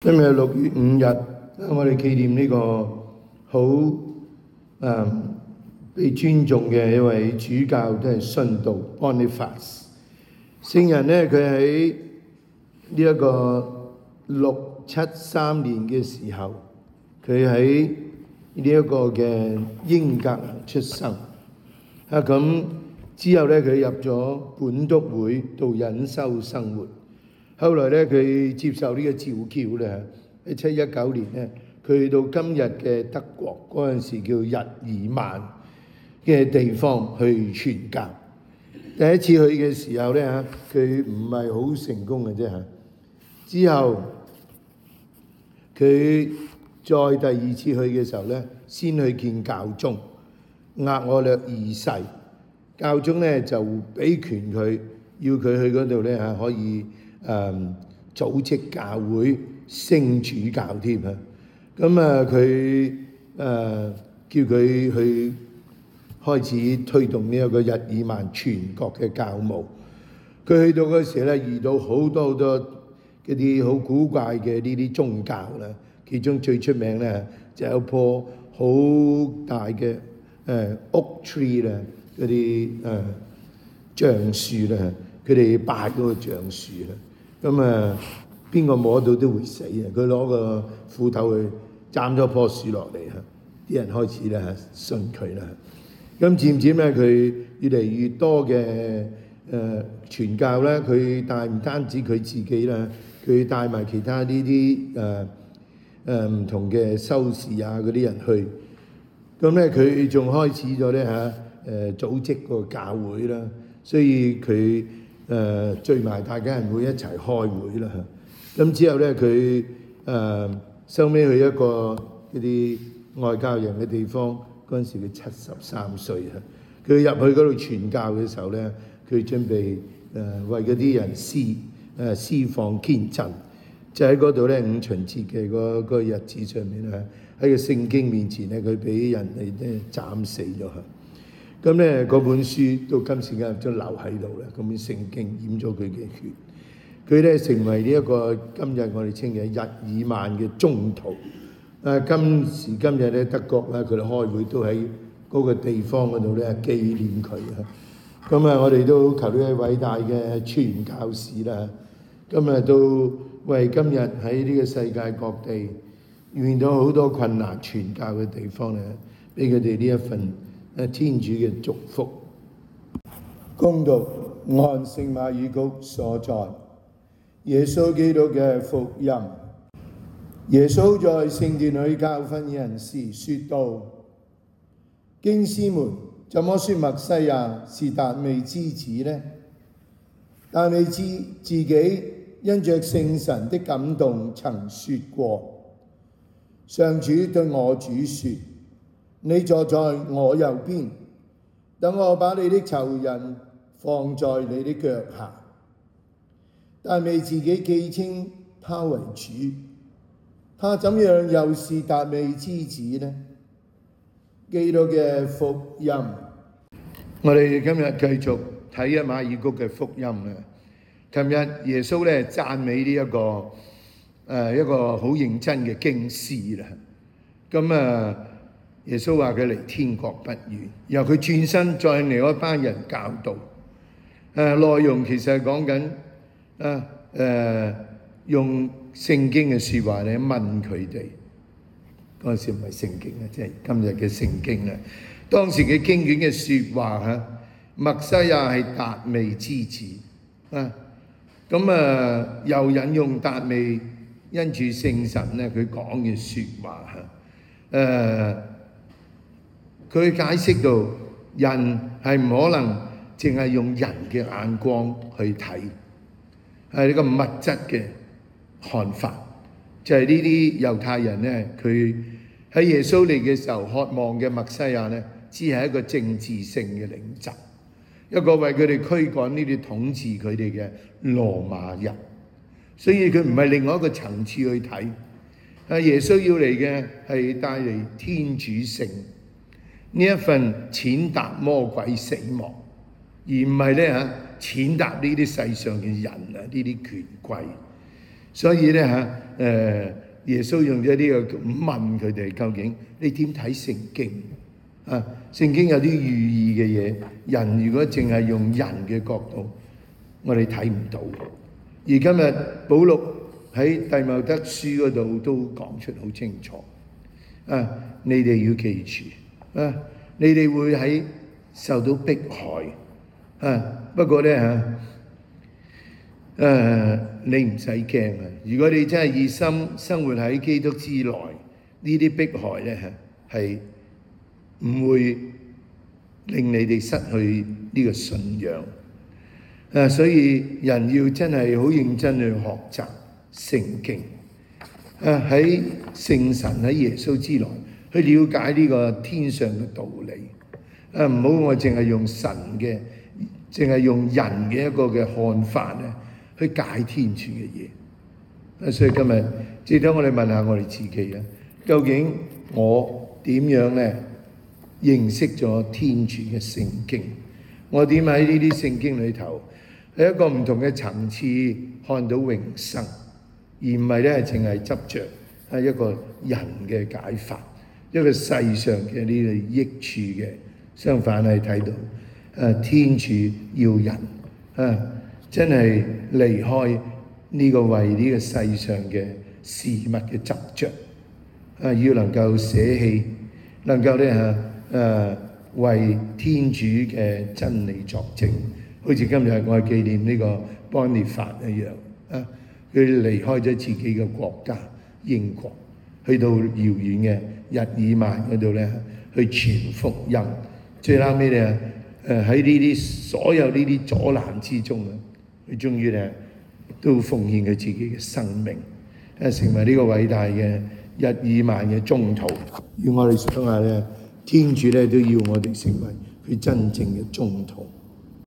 今日6月5日，我哋紀念呢個好被尊重嘅一位主教，都係殉道 Boniface 聖人呢，佢喺呢一個673年嘅時候，佢喺呢一個嘅英格蘭出生。咁之後呢，佢入咗本篤會度隱修生活。後來咧，佢接受呢個召叫咧，喺719年咧，佢去到今日嘅德國嗰陣時叫日耳曼嘅地方去傳教。第一次去嘅時候咧嚇，佢唔係好成功嘅啫嚇。之後佢再第二次去嘅時候咧，先去見教宗額我略二世。教宗咧就俾權佢，要佢去嗰度咧嚇可以組織教會升主教添啊！咁佢叫佢去開始推動呢一個日耳曼全國嘅教務。佢去到嗰時咧，遇到好多嗰啲好古怪嘅呢啲宗教啦，其中最出名咧就有棵好大嘅oak tree 啦，嗰啲橡樹啦，佢哋拜嗰個橡樹啦。咁邊個摸到都會死啊！佢攞個斧頭去斬咗棵樹落嚟啊！啲人開始咧信佢啦。咁漸漸咧，佢越嚟越多嘅傳教咧，佢帶唔單止佢自己啦，佢帶埋其他呢啲唔同嘅修士啊嗰啲人去。咁咧，佢仲開始咗咧組織個教會啦，所以佢聚埋大家人會一齊開會啦。咁之後咧，佢收尾去一個嗰啲外教人嘅地方，嗰陣時佢73歲啊。佢入去嗰度傳教嘅時候咧，佢準備為嗰啲人施放堅振，就喺嗰度咧五旬節嘅嗰個日子上面咧，喺個聖經面前咧，佢俾人哋咧斬死咗佢。咁咧嗰本書到今時今日都留喺度啦。嗰本聖經染咗佢嘅血，佢咧成為呢一個今日我哋稱嘅日耳曼嘅宗徒。今時今日咧德國咧，佢哋開會都喺嗰個地方嗰度咧紀念佢啊。咁我哋都求呢位偉大嘅傳教士啦，今日都為今日喺呢個世界各地遇到好多困難傳教嘅地方咧，俾佢哋呢一份天主嘅祝福。恭讀按聖馬爾谷所在耶穌基督嘅福音。耶穌在聖殿裏教訓人時說道：經師們怎麼說默西亞是達味之子呢？達味自己因着聖神的感動曾說過：上主對我主說，你坐在我右邊，等我把你的仇人放在你的腳下。達味自己既稱他為主，他怎樣又是達味之子呢？基督嘅福音。我哋今日繼續睇一馬爾谷嘅福音啦。琴日耶穌咧讚美呢一個好認真嘅經師啦。咁耶穌話佢離天國不遠，然後佢轉身再向另一班人教導。內容其實係講緊用聖經嘅説話嚟問佢哋。嗰陣時唔係聖經啊，即係今日嘅聖經啊。當時嘅經卷嘅説話嚇，默西亞係達味之子啊。又引用達味因住聖神咧，佢講嘅説話嚇。佢解釋到人係唔可能淨係用人嘅眼光去睇，係呢個物質嘅看法。就係呢啲猶太人咧，佢喺耶穌嚟嘅時候渴望嘅默西亞咧，只係一個政治性嘅領袖，一個為佢哋驅趕呢啲統治佢哋嘅羅馬人。所以佢唔係另外一個層次去睇。耶穌要嚟嘅係帶嚟天主性呢一份踐踏魔鬼死亡，而唔係咧踐踏呢啲世上嘅人啊，呢啲權貴。所以咧耶穌用咗呢個問佢哋究竟你點睇聖經啊？聖經有啲寓意嘅嘢，人如果淨係用人嘅角度，我哋睇唔到。而今日保祿喺弟茂德書嗰度都講出好清楚啊！你哋要記住啊！你哋會喺受到迫害啊！不過咧你唔使驚啊！如果你真係熱心生活喺基督之內，呢啲迫害咧係唔會令你哋失去呢個信仰。所以人要真係好認真去學習聖經，喺聖神喺耶穌之內去了解呢個天上嘅道理。唔好我淨係用神嘅，淨係用人嘅一個嘅看法咧去解天主嘅嘢。所以今日值得我哋問下我哋自己啊，究竟我點樣咧認識咗天主嘅聖經？我點喺呢啲聖經裏頭喺一個唔同嘅層次看到永生，而唔係咧淨係執着係一個人嘅解法，一個世上嘅呢個益處嘅。相反係睇到天主要人真係離開呢個為呢個世上嘅事物嘅執着，要能夠捨棄，能夠咧為天主嘅真理作證。好似今日我哋紀念呢個邦尼法一樣佢離開咗自己嘅國家英國，去到遙遠嘅日耳曼嗰度咧去傳福音。最後尾咧喺呢啲所有呢啲阻攔之中佢終於咧都奉獻佢自己嘅生命，成為呢個偉大嘅日耳曼嘅宗徒。要我哋想下咧，天主咧都要我哋成為佢真正嘅宗徒。